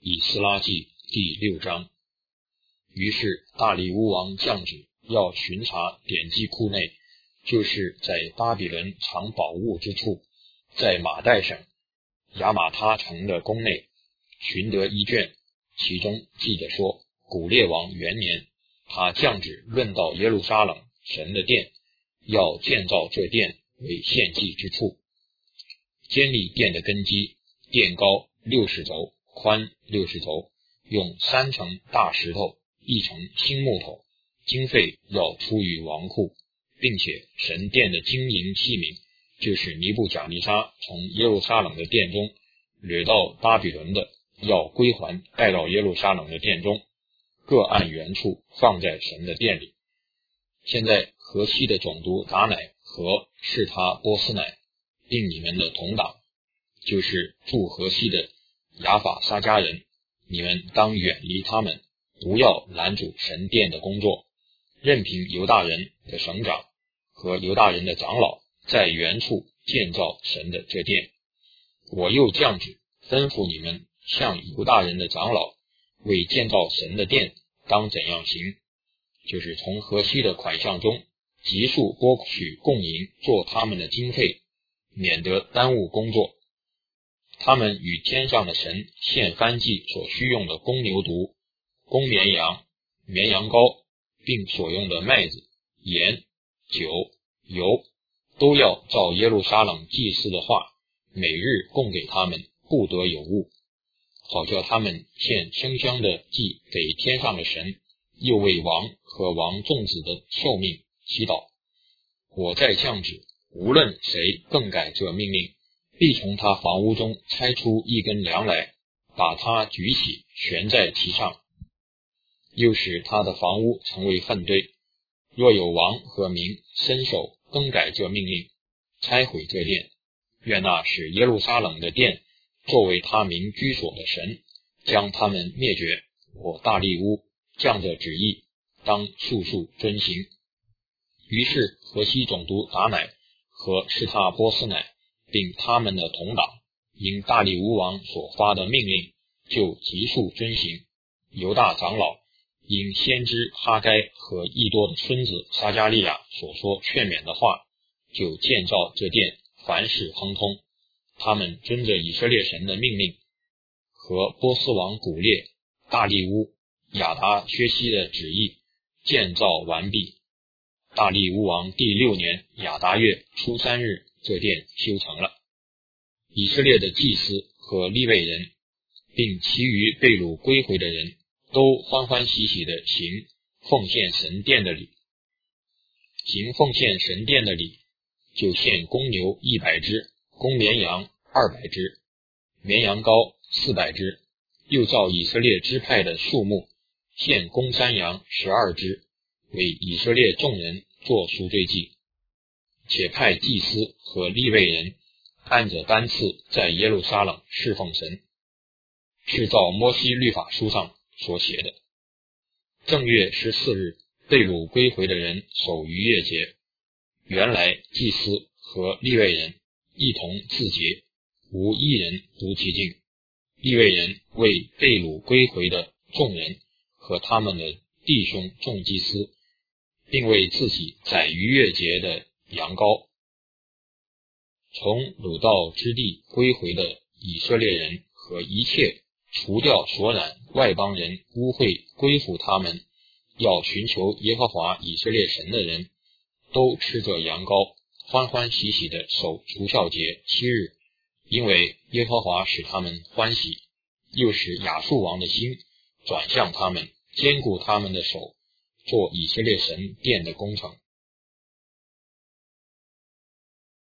以斯拉记第6章。于是大利乌王降旨，要巡查典籍库内，就是在巴比伦藏宝物之处，在马代省亚玛他城的宫内，寻得一卷，其中记着说，古列王元年，他降旨论到耶路撒冷神的殿，要建造这殿为献祭之处，坚立殿的根基，殿高60肘，宽60肘，用3层大石头，1层新木头，经费要出于王库，并且神殿的金银器皿，就是尼布甲尼撒从耶路撒冷的殿中掠到巴比伦的，要归还带到耶路撒冷的殿中，各按原处放在神的殿里。现在河西的总督达乃和示他波斯乃，并你们的同党，就是住河西的亚法撒迦人，你们当远离他们，不要拦阻神殿的工作，任凭犹大人的省长和犹大人的长老在原处建造神的这殿。我又降旨吩咐你们，向犹大人的长老为建造神的殿当怎样行，就是从河西的款项中急速拨取供银做他们的经费，免得耽误工作。他们与天上的神献燔祭所需用的公牛犊、公绵羊、绵羊羔，并所用的麦子、盐、酒、油，都要照耶路撒冷祭司的话，每日供给他们，不得有误，好叫他们献生香的祭给天上的神，又为王和王众子的寿命祈祷。我再降旨，无论谁更改这命令，必从他房屋中拆出一根梁来，把它举起，悬在其上，又使他的房屋成为粪堆。若有王和民伸手更改这命令，拆毁这殿，愿那使耶路撒冷的殿作为他民居所的神将他们灭绝。我大利乌降着旨意，当速速遵行。于是河西总督达乃和示他波斯乃并他们的同党，因大利乌王所发的命令，就急速遵行。犹大长老因先知哈该和益多的孙子撒迦利亚所说劝勉的话，就建造这殿，凡事亨通。他们遵着以色列神的命令和波斯王古列、大利乌、亚达薛西的旨意，建造完毕。大利乌王第6年亚达月初3日，这殿修成了。以色列的祭司和利未人，并其余被掳归回的人，都欢欢喜喜地行奉献神殿的礼。行奉献神殿的礼，就献公牛100只，公绵羊200只，绵羊羔400只，又照以色列支派的数目，献公山羊12只，为以色列众人做赎罪祭。且派祭司和利未人按着班次在耶路撒冷侍奉神，是照摩西律法书上所写的。正月14日，被掳归回的人守逾越节，原来祭司和利未人一同自洁，无一人独其境。利未人为被掳归回的众人和他们的弟兄众祭司，并为自己宰逾越节的羊羔。从掳到之地归回的以色列人和一切除掉所染外邦人污秽归附他们，要寻求耶和华以色列神的人，都吃着羊羔，欢欢喜喜地守除酵节7日，因为耶和华使他们欢喜，又使亚述王的心转向他们，坚固他们的手，做以色列神殿的工程。